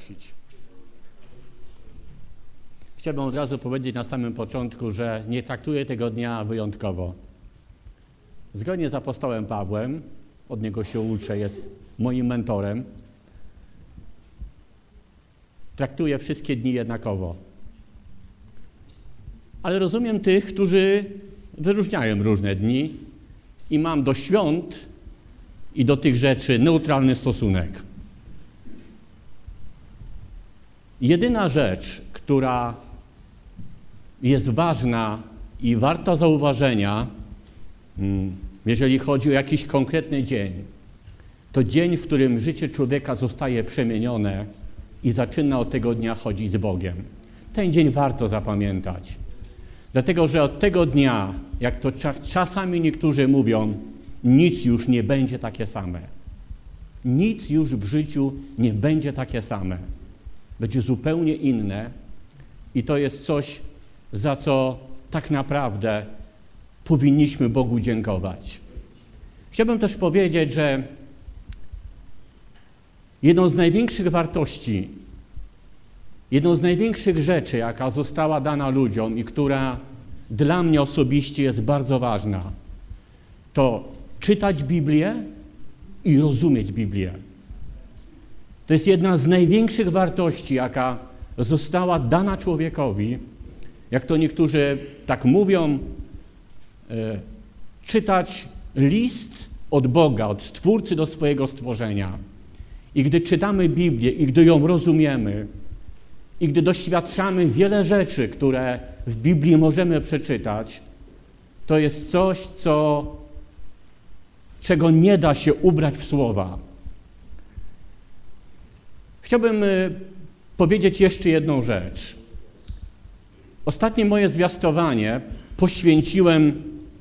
prosić. Chciałbym od razu powiedzieć na samym początku, że nie traktuję tego dnia wyjątkowo. Zgodnie z apostołem Pawłem, od niego się uczę, jest moim mentorem, traktuję wszystkie dni jednakowo. Ale rozumiem tych, którzy wyróżniają różne dni i mam do świąt i do tych rzeczy neutralny stosunek. Jedyna rzecz, która jest ważna i warta zauważenia, jeżeli chodzi o jakiś konkretny dzień, to dzień, w którym życie człowieka zostaje przemienione i zaczyna od tego dnia chodzić z Bogiem. Ten dzień warto zapamiętać. Dlatego, że od tego dnia, jak to czasami niektórzy mówią, nic już nie będzie takie same. Nic już w życiu nie będzie takie same. Będzie zupełnie inne i to jest coś, za co tak naprawdę powinniśmy Bogu dziękować. Chciałbym też powiedzieć, że jedną z największych wartości, jedną z największych rzeczy, jaka została dana ludziom i która dla mnie osobiście jest bardzo ważna, to czytać Biblię i rozumieć Biblię. To jest jedna z największych wartości, jaka została dana człowiekowi, jak to niektórzy tak mówią, czytać list od Boga, od Stwórcy do swojego stworzenia. I gdy czytamy Biblię i gdy ją rozumiemy, i gdy doświadczamy wiele rzeczy, które w Biblii możemy przeczytać, to jest coś, czego nie da się ubrać w słowa. Chciałbym powiedzieć jeszcze jedną rzecz. Ostatnie moje zwiastowanie poświęciłem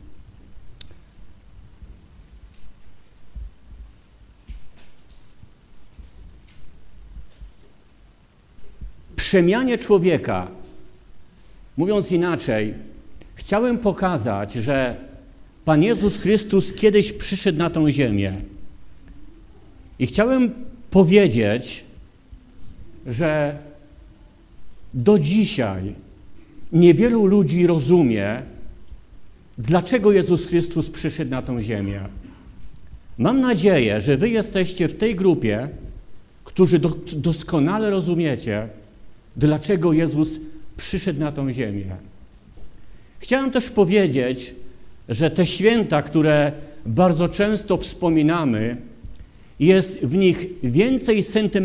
przemianie człowieka. Mówiąc inaczej, chciałem pokazać, że Pan Jezus Chrystus kiedyś przyszedł na tą ziemię. I chciałem powiedzieć, że do dzisiaj niewielu ludzi rozumie, dlaczego Jezus Chrystus przyszedł na tą ziemię. Mam nadzieję, że wy jesteście w tej grupie, którzy doskonale rozumiecie, dlaczego Jezus przyszedł na tą ziemię. Chciałem też powiedzieć, że te święta, które bardzo często wspominamy, jest w nich więcej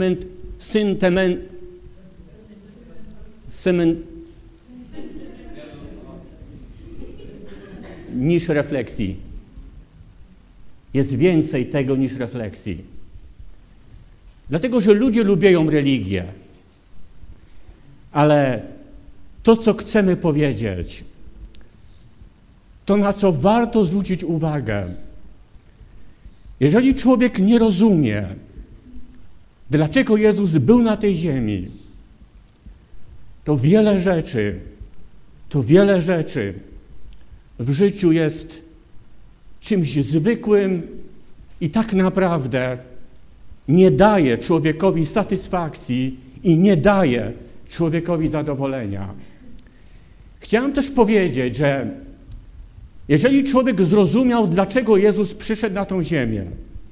niż refleksji. Jest więcej tego niż refleksji. Dlatego, że ludzie lubią religię. Ale to, co chcemy powiedzieć, to na co warto zwrócić uwagę. Jeżeli człowiek nie rozumie, dlaczego Jezus był na tej ziemi, to wiele rzeczy w życiu jest czymś zwykłym i tak naprawdę nie daje człowiekowi satysfakcji i nie daje człowiekowi zadowolenia. Chciałem też powiedzieć, że jeżeli człowiek zrozumiał, dlaczego Jezus przyszedł na tą ziemię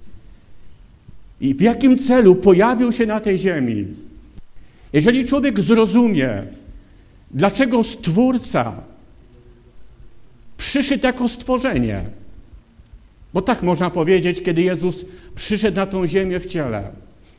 i w jakim celu pojawił się na tej ziemi, jeżeli człowiek zrozumie, dlaczego Stwórca przyszedł jako stworzenie, bo tak można powiedzieć, kiedy Jezus przyszedł na tą ziemię w ciele.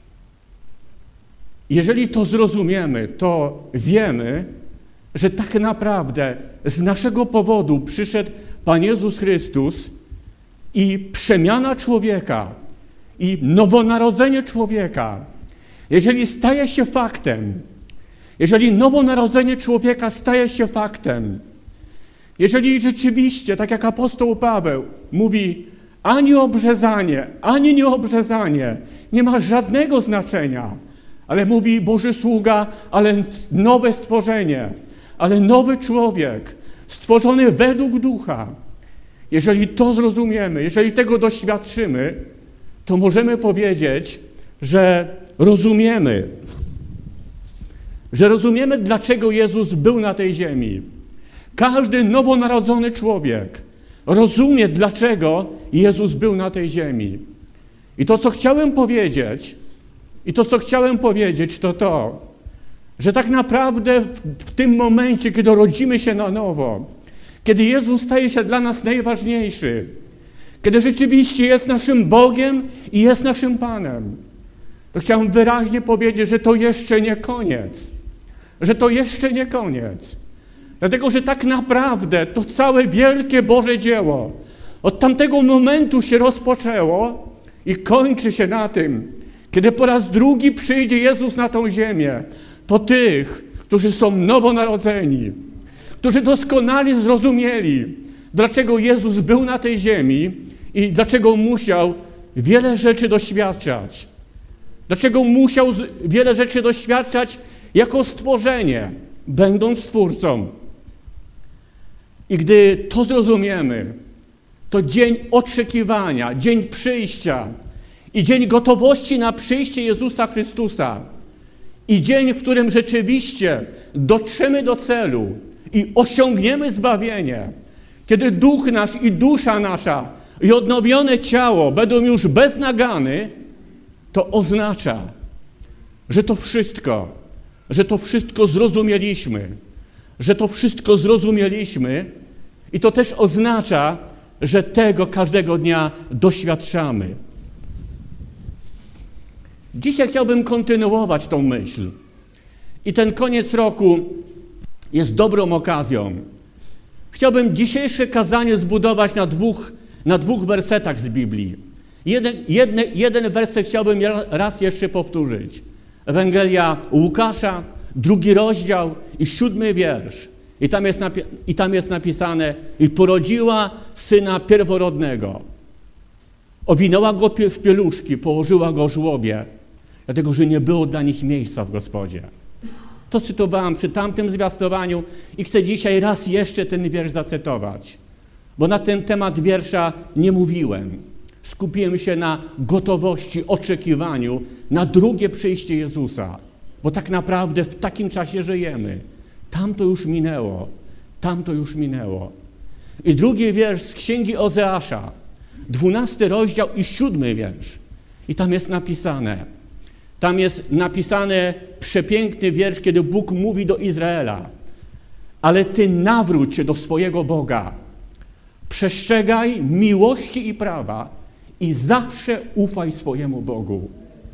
Jeżeli to zrozumiemy, to wiemy, że tak naprawdę z naszego powodu przyszedł Pan Jezus Chrystus i przemiana człowieka i nowonarodzenie człowieka, jeżeli staje się faktem, jeżeli nowonarodzenie człowieka staje się faktem, jeżeli rzeczywiście, tak jak apostoł Paweł mówi, ani obrzezanie, ani nieobrzezanie nie ma żadnego znaczenia, ale mówi Boży sługa, ale nowe stworzenie, ale nowy człowiek, stworzony według Ducha. Jeżeli to zrozumiemy, jeżeli tego doświadczymy, to możemy powiedzieć, że rozumiemy, że rozumiemy, dlaczego Jezus był na tej ziemi. Każdy nowonarodzony człowiek rozumie, dlaczego Jezus był na tej ziemi. I to, co chciałem powiedzieć, to to, że tak naprawdę w tym momencie, kiedy rodzimy się na nowo, kiedy Jezus staje się dla nas najważniejszy, kiedy rzeczywiście jest naszym Bogiem i jest naszym Panem, to chciałem wyraźnie powiedzieć, że to jeszcze nie koniec. Że to jeszcze nie koniec. Dlatego, że tak naprawdę to całe wielkie Boże dzieło od tamtego momentu się rozpoczęło i kończy się na tym, kiedy po raz drugi przyjdzie Jezus na tą ziemię, po tych, którzy są nowonarodzeni, którzy doskonale zrozumieli, dlaczego Jezus był na tej ziemi i dlaczego musiał wiele rzeczy doświadczać. Dlaczego musiał wiele rzeczy doświadczać jako stworzenie, będąc Twórcą. I gdy to zrozumiemy, to dzień oczekiwania, dzień przyjścia i dzień gotowości na przyjście Jezusa Chrystusa i dzień, w którym rzeczywiście dotrzemy do celu i osiągniemy zbawienie, kiedy duch nasz i dusza nasza i odnowione ciało będą już bez nagany, to oznacza, że to wszystko zrozumieliśmy i to też oznacza, że tego każdego dnia doświadczamy. Dzisiaj chciałbym kontynuować tą myśl i ten koniec roku jest dobrą okazją. Chciałbym dzisiejsze kazanie zbudować na dwóch wersetach z Biblii. Jeden werset chciałbym raz jeszcze powtórzyć. Ewangelia Łukasza, 2 rozdział i 7 wiersz. I tam jest napisane: i porodziła syna pierworodnego. Owinęła go w pieluszki, położyła go w żłobie, dlatego że nie było dla nich miejsca w Gospodzie. To cytowałem przy tamtym zwiastowaniu i chcę dzisiaj raz jeszcze ten wiersz zacytować, bo na ten temat wiersza nie mówiłem. Skupiłem się na gotowości, oczekiwaniu na drugie przyjście Jezusa, bo tak naprawdę w takim czasie żyjemy. Tam to już minęło. I drugi wiersz z Księgi Ozeasza, 12 rozdział i 7 wiersz. I tam jest napisane przepiękny wiersz, kiedy Bóg mówi do Izraela: ale ty nawróć się do swojego Boga, przestrzegaj miłości i prawa i zawsze ufaj swojemu Bogu.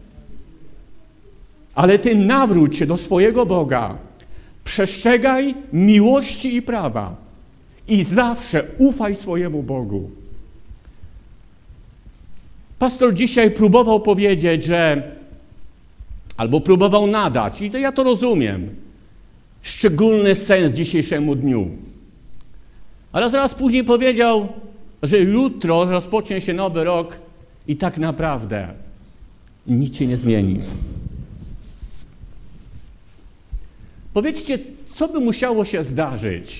Ale ty nawróć się do swojego Boga, przestrzegaj miłości i prawa i zawsze ufaj swojemu Bogu. Pastor dzisiaj próbował powiedzieć, albo próbował nadać, i to ja to rozumiem, szczególny sens dzisiejszemu dniu. Ale zaraz później powiedział, że jutro rozpocznie się nowy rok i tak naprawdę nic się nie zmieni. Powiedzcie, co by musiało się zdarzyć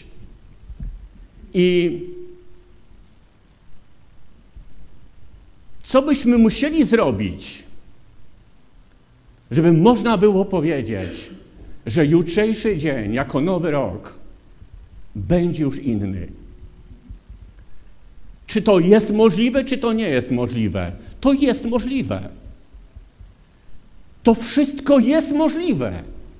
i co byśmy musieli zrobić, żeby można było powiedzieć, że jutrzejszy dzień jako nowy rok będzie już inny. Czy to jest możliwe, czy to nie jest możliwe? To jest możliwe. To wszystko jest możliwe.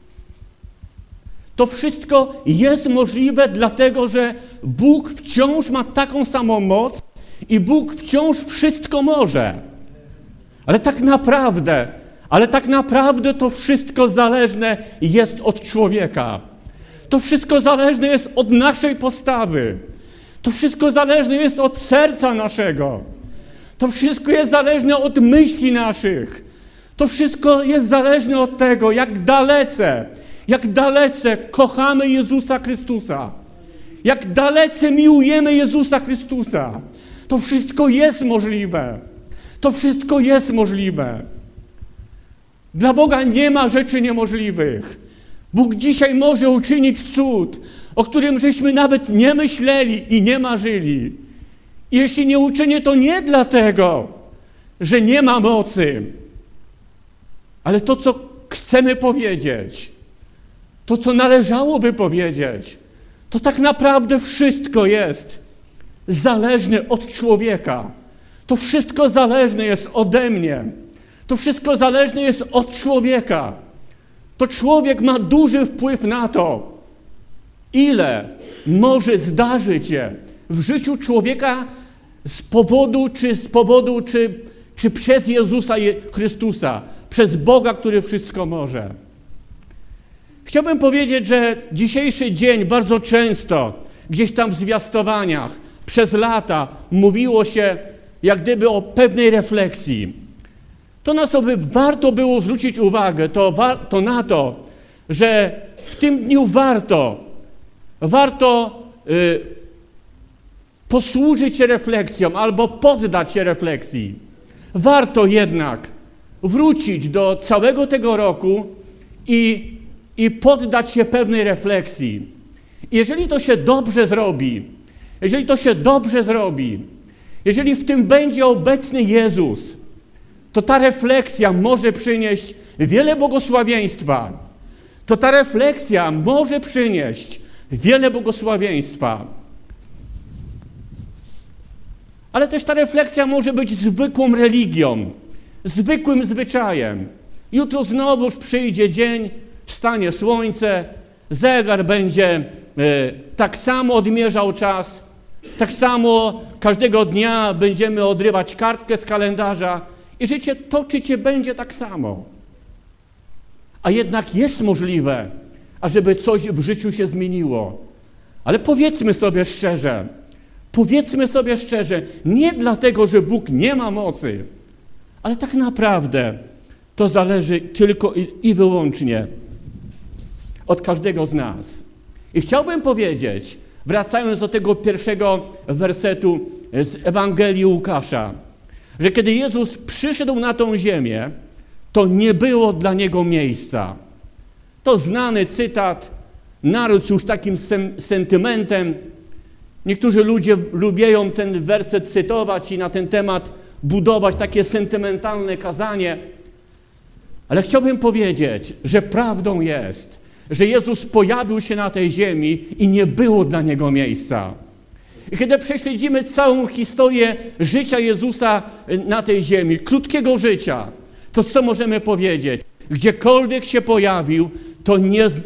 To wszystko jest możliwe, dlatego że Bóg wciąż ma taką samą moc i Bóg wciąż wszystko może. Ale tak naprawdę to wszystko zależne jest od człowieka. To wszystko zależne jest od naszej postawy. To wszystko zależne jest od serca naszego. To wszystko jest zależne od myśli naszych. To wszystko jest zależne od tego, jak dalece kochamy Jezusa Chrystusa. Jak dalece miłujemy Jezusa Chrystusa. To wszystko jest możliwe. To wszystko jest możliwe. Dla Boga nie ma rzeczy niemożliwych. Bóg dzisiaj może uczynić cud, o którym żeśmy nawet nie myśleli i nie marzyli. I jeśli nie uczynię, to nie dlatego, że nie ma mocy, ale to, co chcemy powiedzieć, to, co należałoby powiedzieć, to tak naprawdę wszystko jest zależne od człowieka. To wszystko zależne jest ode mnie. To wszystko zależne jest od człowieka. To człowiek ma duży wpływ na to, ile może zdarzyć się w życiu człowieka z powodu, czy przez Jezusa Chrystusa, przez Boga, który wszystko może. Chciałbym powiedzieć, że dzisiejszy dzień bardzo często gdzieś tam w zwiastowaniach przez lata mówiło się jak gdyby o pewnej refleksji. To, na co by warto było zwrócić uwagę, to na to, że w tym dniu warto posłużyć się refleksją albo poddać się refleksji. Warto jednak wrócić do całego tego roku i poddać się pewnej refleksji. Jeżeli to się dobrze zrobi, jeżeli w tym będzie obecny Jezus, to ta refleksja może przynieść wiele błogosławieństwa. Ale też ta refleksja może być zwykłą religią, zwykłym zwyczajem. Jutro znowuż przyjdzie dzień, wstanie słońce, zegar będzie tak samo odmierzał czas, tak samo każdego dnia będziemy odrywać kartkę z kalendarza i życie toczyć się będzie tak samo. A jednak jest możliwe, ażeby coś w życiu się zmieniło. Ale powiedzmy sobie szczerze, nie dlatego, że Bóg nie ma mocy, ale tak naprawdę to zależy tylko i wyłącznie od każdego z nas. I chciałbym powiedzieć, wracając do tego pierwszego wersetu z Ewangelii Łukasza, że kiedy Jezus przyszedł na tą ziemię, to nie było dla Niego miejsca. To znany cytat, narósł już takim sentymentem. Niektórzy ludzie lubią ten werset cytować i na ten temat budować takie sentymentalne kazanie. Ale chciałbym powiedzieć, że prawdą jest, że Jezus pojawił się na tej ziemi i nie było dla Niego miejsca. I kiedy prześledzimy całą historię życia Jezusa na tej ziemi, krótkiego życia, to co możemy powiedzieć? Gdziekolwiek się pojawił, to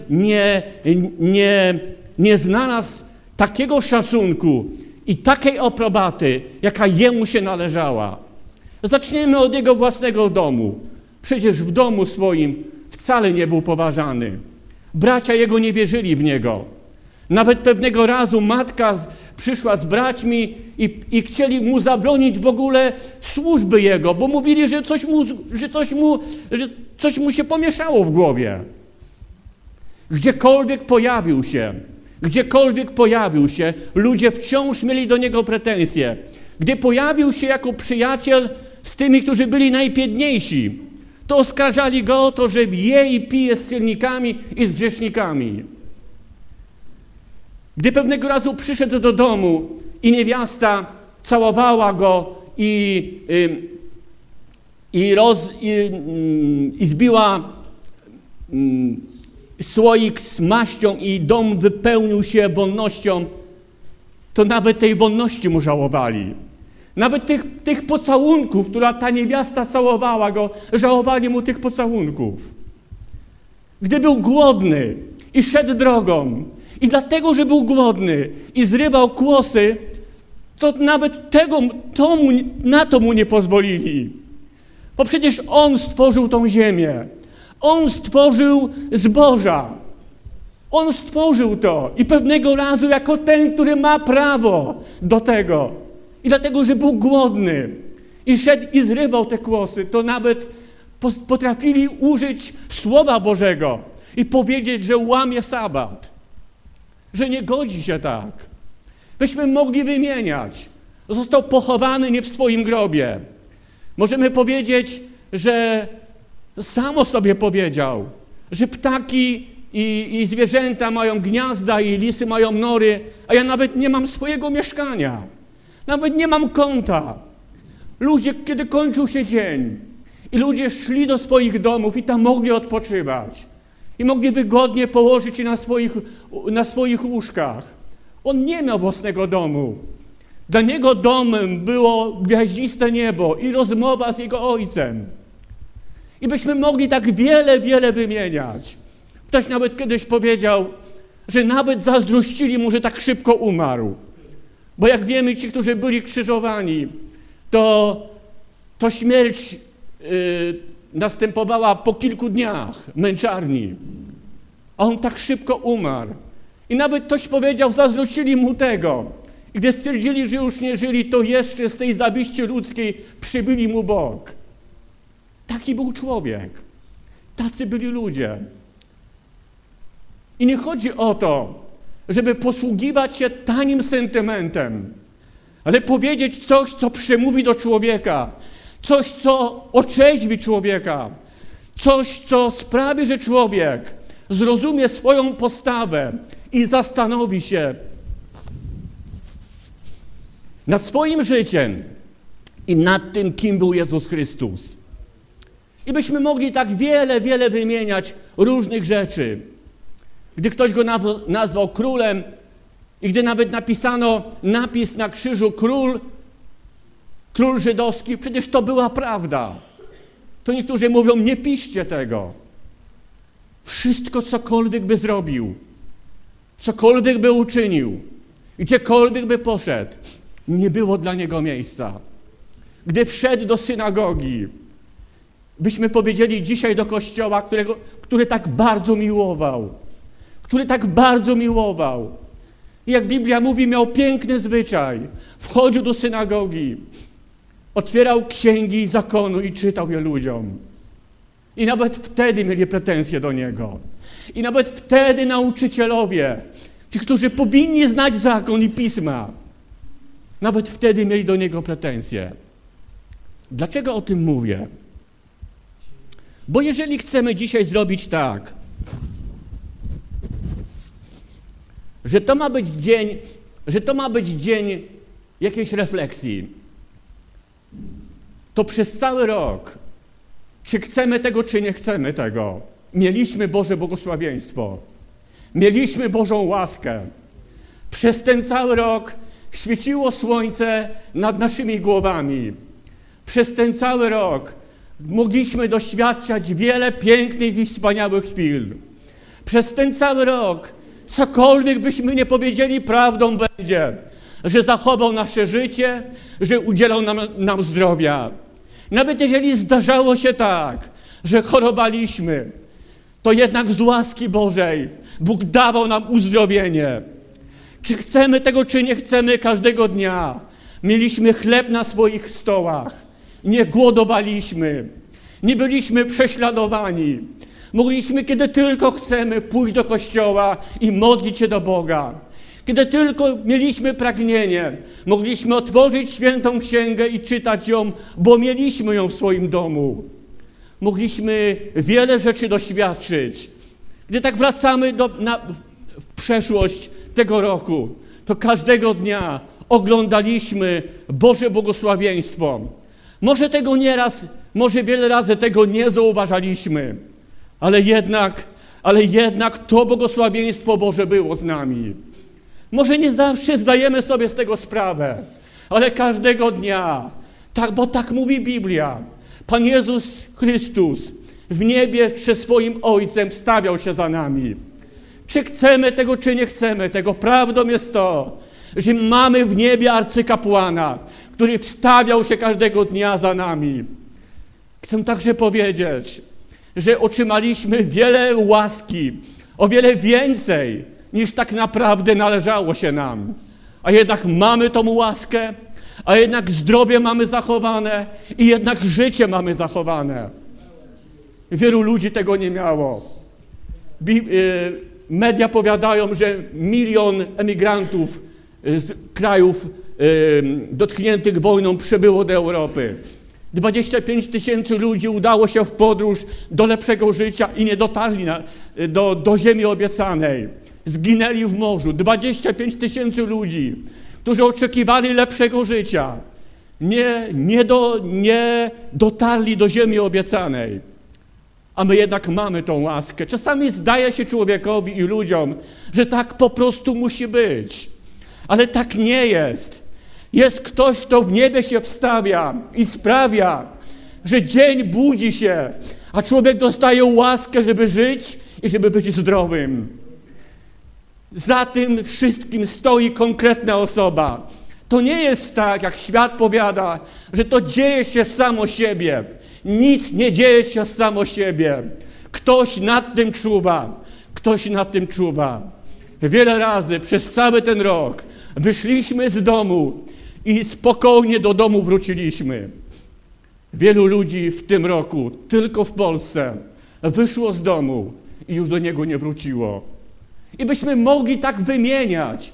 nie znalazł takiego szacunku i takiej aprobaty, jaka Jemu się należała. Zaczniemy od Jego własnego domu. Przecież w domu swoim wcale nie był poważany. Bracia Jego nie wierzyli w Niego. Nawet pewnego razu matka przyszła z braćmi i chcieli Mu zabronić w ogóle służby Jego, bo mówili, że coś mu się pomieszało w głowie. Gdziekolwiek pojawił się, ludzie wciąż mieli do Niego pretensje. Gdy pojawił się jako przyjaciel z tymi, którzy byli najbiedniejsi, to oskarżali Go o to, że je i pije z celnikami i z grzesznikami. Gdy pewnego razu przyszedł do domu i niewiasta całowała Go i zbiła słoik z maścią i dom wypełnił się wonnością, to nawet tej wonności Mu żałowali. Nawet tych pocałunków, która ta niewiasta całowała Go, żałowali Mu tych pocałunków. Gdy był głodny i szedł drogą i dlatego, że był głodny i zrywał kłosy, to nawet na to Mu nie pozwolili. Bo przecież On stworzył tą ziemię. On stworzył zboża. On stworzył to i pewnego razu jako ten, który ma prawo do tego. I dlatego, że był głodny i szedł i zrywał te kłosy, to nawet potrafili użyć Słowa Bożego i powiedzieć, że łamie sabat, że nie godzi się tak. Byśmy mogli wymieniać. Został pochowany nie w swoim grobie. Możemy powiedzieć, że sam o sobie powiedział, że ptaki i zwierzęta mają gniazda i lisy mają nory, a ja nawet nie mam swojego mieszkania. Nawet nie mam kąta. Ludzie, kiedy kończył się dzień i ludzie szli do swoich domów i tam mogli odpoczywać. i mogli wygodnie położyć się na swoich łóżkach. On nie miał własnego domu. Dla niego domem było gwiaździste niebo i rozmowa z jego ojcem. I byśmy mogli tak wiele, wiele wymieniać. Ktoś nawet kiedyś powiedział, że nawet zazdrościli mu, że tak szybko umarł. Bo jak wiemy, ci, którzy byli krzyżowani, to śmierć następowała po kilku dniach męczarni. A on tak szybko umarł. I nawet ktoś powiedział, zazdrościli mu tego. I gdy stwierdzili, że już nie żyli, to jeszcze z tej zawiści ludzkiej przybili mu bok. Taki był człowiek. Tacy byli ludzie. I nie chodzi o to, żeby posługiwać się tanim sentymentem, ale powiedzieć coś, co przemówi do człowieka, coś, co otrzeźwi człowieka, coś, co sprawi, że człowiek zrozumie swoją postawę i zastanowi się nad swoim życiem i nad tym, kim był Jezus Chrystus. I byśmy mogli tak wiele, wiele wymieniać różnych rzeczy. Gdy ktoś go nazwał królem i gdy nawet napisano napis na krzyżu król żydowski, przecież to była prawda. To niektórzy mówią, nie piszcie tego. Wszystko, cokolwiek by zrobił, cokolwiek by uczynił, gdziekolwiek by poszedł, nie było dla niego miejsca. Gdy wszedł do synagogi, byśmy powiedzieli dzisiaj do kościoła, który tak bardzo miłował, I jak Biblia mówi, miał piękny zwyczaj. Wchodził do synagogi, otwierał księgi zakonu i czytał je ludziom. I nawet wtedy mieli pretensje do niego. I nawet wtedy nauczycielowie, ci, którzy powinni znać zakon i pisma, nawet wtedy mieli do niego pretensje. Dlaczego o tym mówię? Bo jeżeli chcemy dzisiaj zrobić tak, że to ma być dzień jakiejś refleksji, to przez cały rok, czy chcemy tego, czy nie chcemy tego, mieliśmy Boże błogosławieństwo, mieliśmy Bożą łaskę. Przez ten cały rok świeciło słońce nad naszymi głowami. Przez ten cały rok mogliśmy doświadczać wiele pięknych i wspaniałych chwil. Przez ten cały rok, cokolwiek byśmy nie powiedzieli, prawdą będzie, że zachował nasze życie, że udzielał nam zdrowia. Nawet jeżeli zdarzało się tak, że chorowaliśmy, to jednak z łaski Bożej Bóg dawał nam uzdrowienie. Czy chcemy tego, czy nie chcemy, każdego dnia mieliśmy chleb na swoich stołach, nie głodowaliśmy, nie byliśmy prześladowani. Mogliśmy, kiedy tylko chcemy, pójść do kościoła i modlić się do Boga. Kiedy tylko mieliśmy pragnienie, mogliśmy otworzyć świętą księgę i czytać ją, bo mieliśmy ją w swoim domu. Mogliśmy wiele rzeczy doświadczyć. Gdy tak wracamy w przeszłość tego roku, to każdego dnia oglądaliśmy Boże błogosławieństwo. Może tego nieraz, może wiele razy tego nie zauważaliśmy, ale jednak to błogosławieństwo Boże było z nami. Może nie zawsze zdajemy sobie z tego sprawę, ale każdego dnia, bo tak mówi Biblia, Pan Jezus Chrystus w niebie przed swoim Ojcem stawiał się za nami. Czy chcemy tego, czy nie chcemy tego, prawdą jest to, że mamy w niebie arcykapłana, który wstawiał się każdego dnia za nami. Chcę także powiedzieć, że otrzymaliśmy wiele łaski, o wiele więcej, niż tak naprawdę należało się nam. A jednak mamy tą łaskę, a jednak zdrowie mamy zachowane i jednak życie mamy zachowane. Wielu ludzi tego nie miało. Media powiadają, że 1 milion emigrantów z krajów dotkniętych wojną przybyło do Europy. 25 000 ludzi udało się w podróż do lepszego życia i nie dotarli do ziemi obiecanej. Zginęli w morzu. 25 000 ludzi, którzy oczekiwali lepszego życia, nie dotarli do ziemi obiecanej. a my jednak mamy tą łaskę. Czasami zdaje się człowiekowi i ludziom, że tak po prostu musi być. Ale tak nie jest. Jest ktoś, kto w niebie się wstawia i sprawia, że dzień budzi się, a człowiek dostaje łaskę, żeby żyć i żeby być zdrowym. Za tym wszystkim stoi konkretna osoba. To nie jest tak, jak świat powiada, że to dzieje się samo siebie. Nic nie dzieje się samo siebie. Ktoś nad tym czuwa. Ktoś nad tym czuwa. Wiele razy przez cały ten rok wyszliśmy z domu i spokojnie do domu wróciliśmy. Wielu ludzi w tym roku, tylko w Polsce, wyszło z domu i już do niego nie wróciło. I byśmy mogli tak wymieniać.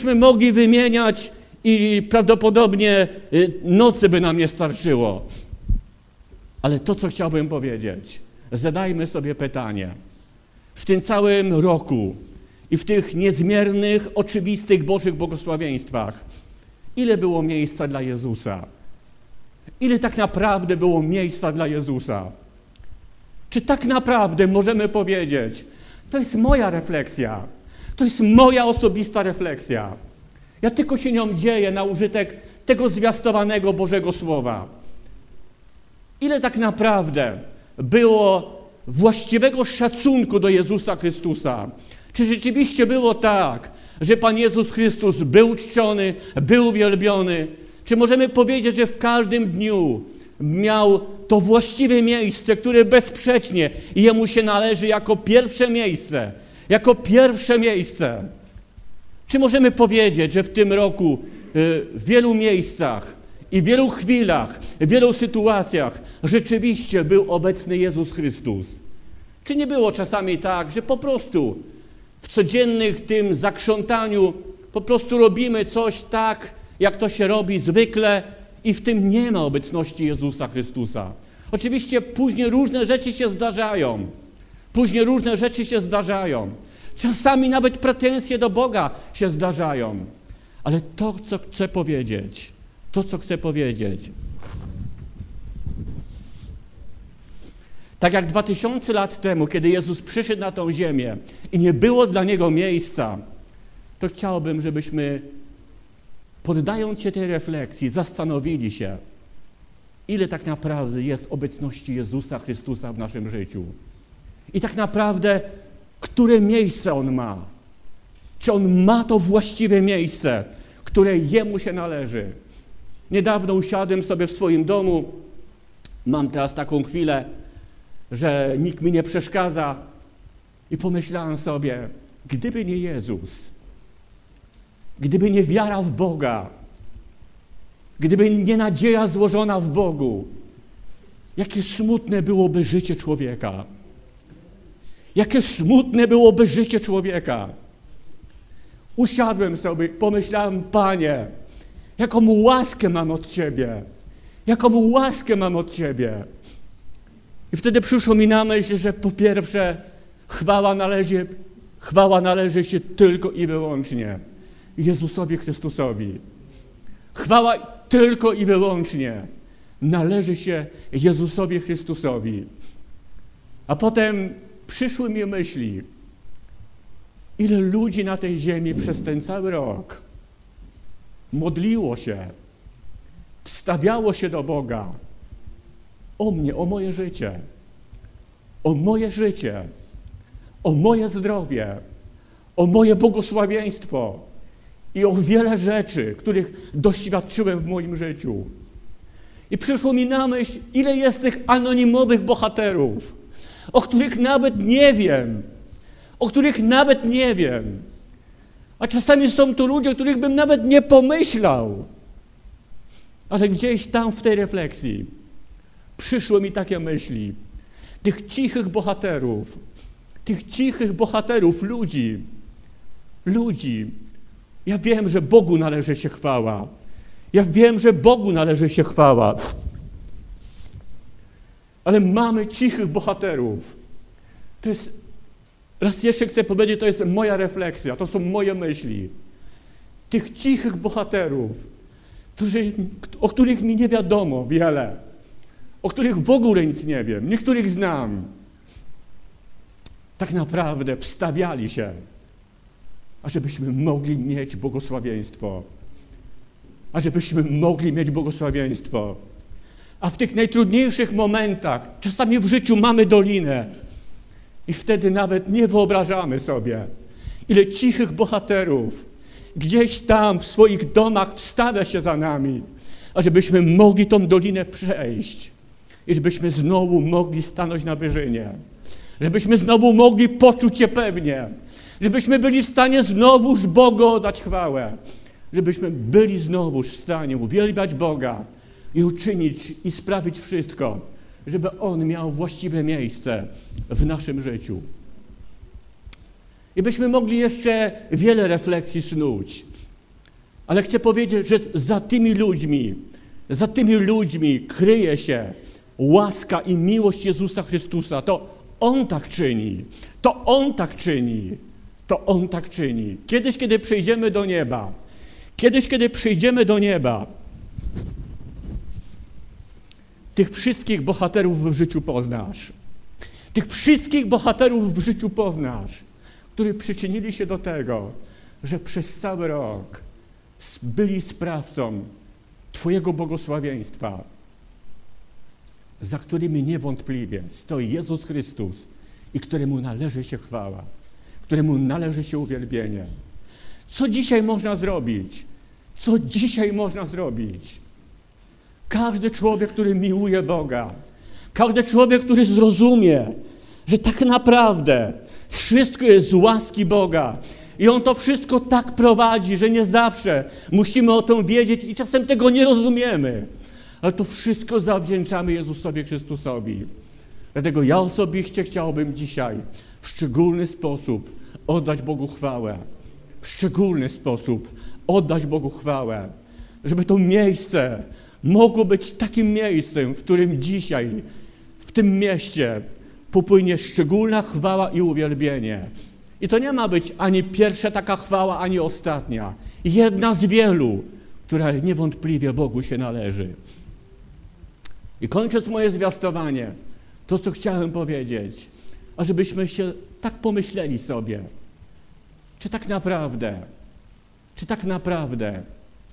I prawdopodobnie nocy by nam nie starczyło. Ale to, co chciałbym powiedzieć, zadajmy sobie pytanie. W tym całym roku i w tych niezmiernych, oczywistych Bożych błogosławieństwach, ile było miejsca dla Jezusa? Ile tak naprawdę było miejsca dla Jezusa? Czy tak naprawdę możemy powiedzieć, to jest moja refleksja, to jest moja osobista refleksja. Ja tylko się nią dzieję na użytek tego zwiastowanego Bożego Słowa. Ile tak naprawdę było właściwego szacunku do Jezusa Chrystusa? Czy rzeczywiście było tak, że Pan Jezus Chrystus był czczony, był uwielbiony? Czy możemy powiedzieć, że w każdym dniu miał to właściwe miejsce, które bezsprzecznie Jemu się należy jako pierwsze miejsce? Jako pierwsze miejsce. Czy możemy powiedzieć, że w tym roku w wielu miejscach i w wielu chwilach, w wielu sytuacjach rzeczywiście był obecny Jezus Chrystus? Czy nie było czasami tak, że po prostu w codziennych tym zakrzątaniu po prostu robimy coś tak, jak to się robi zwykle i w tym nie ma obecności Jezusa Chrystusa? Oczywiście później różne rzeczy się zdarzają. Czasami nawet pretensje do Boga się zdarzają. Ale to, co chcę powiedzieć, tak jak 2000 lat temu, kiedy Jezus przyszedł na tą ziemię i nie było dla Niego miejsca, to chciałbym, żebyśmy, poddając się tej refleksji, zastanowili się, ile tak naprawdę jest obecności Jezusa Chrystusa w naszym życiu. I tak naprawdę, które miejsce On ma. Czy On ma to właściwe miejsce, które Jemu się należy. Niedawno usiadłem sobie w swoim domu. Mam teraz taką chwilę, że nikt mi nie przeszkadza. I pomyślałem sobie, gdyby nie Jezus, gdyby nie wiara w Boga, gdyby nie nadzieja złożona w Bogu, jakie smutne byłoby życie człowieka. Jakie smutne byłoby życie człowieka. Usiadłem sobie, pomyślałem, Panie, jaką łaskę mam od Ciebie. Jaką łaskę mam od Ciebie. I wtedy przyszło mi na myśl, że po pierwsze chwała należy się tylko i wyłącznie Jezusowi Chrystusowi. Chwała tylko i wyłącznie należy się Jezusowi Chrystusowi. A potem przyszły mi myśli, ile ludzi na tej ziemi przez ten cały rok modliło się, wstawiało się do Boga o mnie, o moje życie, o moje zdrowie, o moje błogosławieństwo i o wiele rzeczy, których doświadczyłem w moim życiu. I przyszło mi na myśl, ile jest tych anonimowych bohaterów, o których nawet nie wiem. A czasami są to ludzie, o których bym nawet nie pomyślał. Ale gdzieś tam w tej refleksji przyszły mi takie myśli. Tych cichych bohaterów, ludzi. Ja wiem, że Bogu należy się chwała. Ale mamy cichych bohaterów. To jest, raz jeszcze chcę powiedzieć, to jest moja refleksja, to są moje myśli. Tych cichych bohaterów, o których mi nie wiadomo wiele, o których w ogóle nic nie wiem, niektórych znam, tak naprawdę wstawiali się, ażebyśmy mogli mieć błogosławieństwo. Ażebyśmy mogli mieć błogosławieństwo. A w tych najtrudniejszych momentach, czasami w życiu mamy dolinę i wtedy nawet nie wyobrażamy sobie, ile cichych bohaterów gdzieś tam w swoich domach wstawia się za nami, ażebyśmy mogli tą dolinę przejść i żebyśmy znowu mogli stanąć na wyżynie, żebyśmy znowu mogli poczuć się pewnie, żebyśmy byli w stanie znowuż Bogu oddać chwałę, żebyśmy byli znowuż w stanie uwielbiać Boga i uczynić i sprawić wszystko, żeby On miał właściwe miejsce w naszym życiu. I byśmy mogli jeszcze wiele refleksji snuć, ale chcę powiedzieć, że za tymi ludźmi kryje się łaska i miłość Jezusa Chrystusa. To On tak czyni, to On tak czyni, to On tak czyni. Kiedyś, kiedy przyjdziemy do nieba, tych wszystkich bohaterów w życiu poznasz. Tych wszystkich bohaterów w życiu poznasz, którzy przyczynili się do tego, że przez cały rok byli sprawcą Twojego błogosławieństwa, za którymi niewątpliwie stoi Jezus Chrystus i któremu należy się chwała, któremu należy się uwielbienie. Co dzisiaj można zrobić? Co dzisiaj można zrobić? Każdy człowiek, który miłuje Boga, każdy człowiek, który zrozumie, że tak naprawdę wszystko jest z łaski Boga i On to wszystko tak prowadzi, że nie zawsze musimy o tym wiedzieć i czasem tego nie rozumiemy, ale to wszystko zawdzięczamy Jezusowi Chrystusowi. Dlatego ja osobiście chciałbym dzisiaj w szczególny sposób oddać Bogu chwałę, w szczególny sposób oddać Bogu chwałę, żeby to miejsce mogło być takim miejscem, w którym dzisiaj, w tym mieście popłynie szczególna chwała i uwielbienie. I to nie ma być ani pierwsza taka chwała, ani ostatnia. Jedna z wielu, która niewątpliwie Bogu się należy. I kończąc moje zwiastowanie, to co chciałem powiedzieć, ażebyśmy się tak pomyśleli sobie, czy tak naprawdę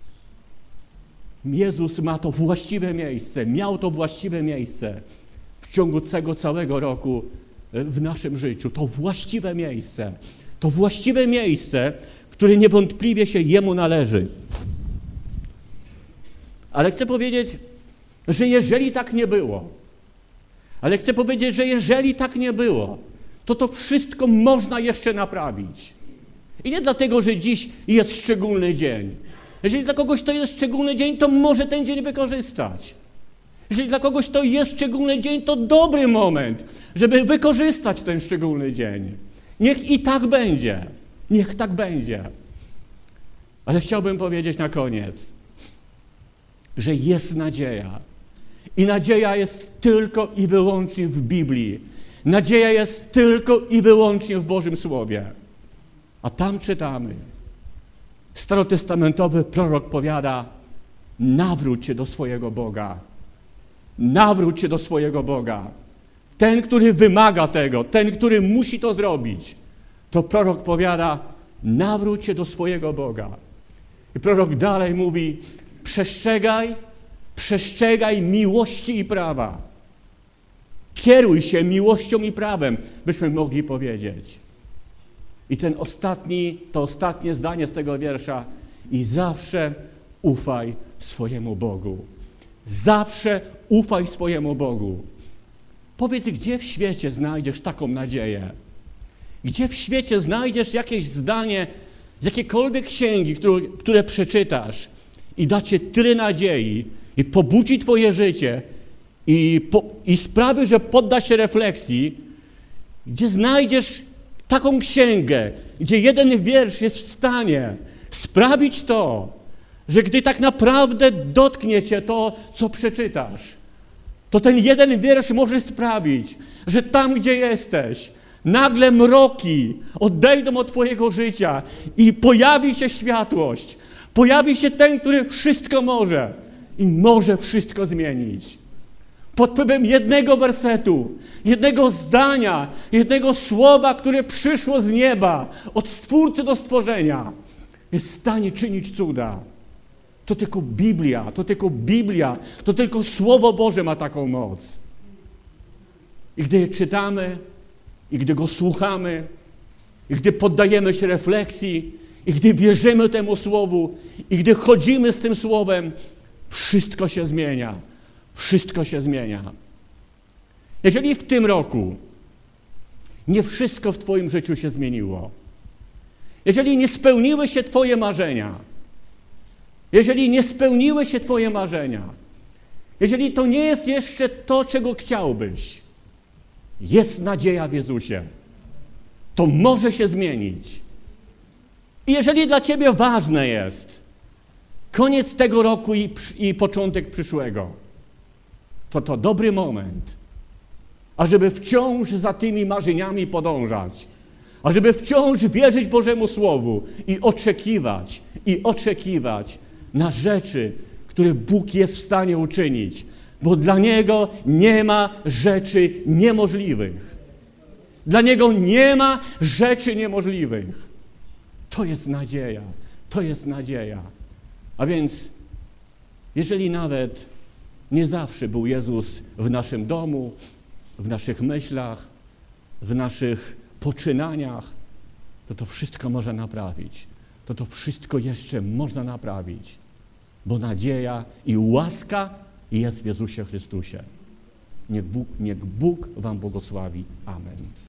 Jezus ma to właściwe miejsce, miał to właściwe miejsce w ciągu tego całego roku w naszym życiu. To właściwe miejsce, które niewątpliwie się Jemu należy. Ale chcę powiedzieć, że jeżeli tak nie było, to wszystko można jeszcze naprawić. I nie dlatego, że dziś jest szczególny dzień. Jeżeli dla kogoś to jest szczególny dzień, to może ten dzień wykorzystać. Jeżeli dla kogoś to jest szczególny dzień, to dobry moment, żeby wykorzystać ten szczególny dzień. Niech i tak będzie. Niech tak będzie. Ale chciałbym powiedzieć na koniec, że jest nadzieja. I nadzieja jest tylko i wyłącznie w Biblii. Nadzieja jest tylko i wyłącznie w Bożym Słowie. A tam czytamy. Starotestamentowy prorok powiada: nawróć się do swojego Boga. Nawróć się do swojego Boga. Ten, który wymaga tego, ten, który musi to zrobić, to prorok powiada: nawróć się do swojego Boga. I prorok dalej mówi: przestrzegaj miłości i prawa. Kieruj się miłością i prawem, byśmy mogli powiedzieć. I to ostatnie zdanie z tego wiersza: i zawsze ufaj swojemu Bogu. Zawsze ufaj swojemu Bogu. Powiedz, gdzie w świecie znajdziesz taką nadzieję? Gdzie w świecie znajdziesz jakieś zdanie z jakiejkolwiek księgi, które przeczytasz i da ci tyle nadziei i pobudzi twoje życie i sprawi, że podda się refleksji, gdzie znajdziesz taką księgę, gdzie jeden wiersz jest w stanie sprawić to, że gdy tak naprawdę dotknie cię to, co przeczytasz, to ten jeden wiersz może sprawić, że tam, gdzie jesteś, nagle mroki odejdą od twojego życia i pojawi się światłość. Pojawi się ten, który wszystko może i może wszystko zmienić. pod wpływem jednego wersetu, jednego zdania, jednego słowa, które przyszło z nieba, od Stwórcy do stworzenia, jest w stanie czynić cuda. To tylko Biblia, to tylko Słowo Boże ma taką moc. I gdy je czytamy, i gdy go słuchamy, i gdy poddajemy się refleksji, i gdy wierzymy temu Słowu, i gdy chodzimy z tym Słowem, wszystko się zmienia. Wszystko się zmienia. Jeżeli w tym roku nie wszystko w Twoim życiu się zmieniło, jeżeli nie spełniły się Twoje marzenia, jeżeli to nie jest jeszcze to, czego chciałbyś, jest nadzieja w Jezusie. To może się zmienić. I jeżeli dla Ciebie ważne jest koniec tego roku i początek przyszłego, to dobry moment, ażeby wciąż za tymi marzeniami podążać, ażeby wciąż wierzyć Bożemu Słowu i oczekiwać na rzeczy, które Bóg jest w stanie uczynić, bo dla Niego nie ma rzeczy niemożliwych. Dla Niego nie ma rzeczy niemożliwych. To jest nadzieja. A więc, jeżeli nawet nie zawsze był Jezus w naszym domu, w naszych myślach, w naszych poczynaniach, to wszystko można naprawić. To wszystko jeszcze można naprawić, bo nadzieja i łaska jest w Jezusie Chrystusie. Niech Bóg wam błogosławi. Amen.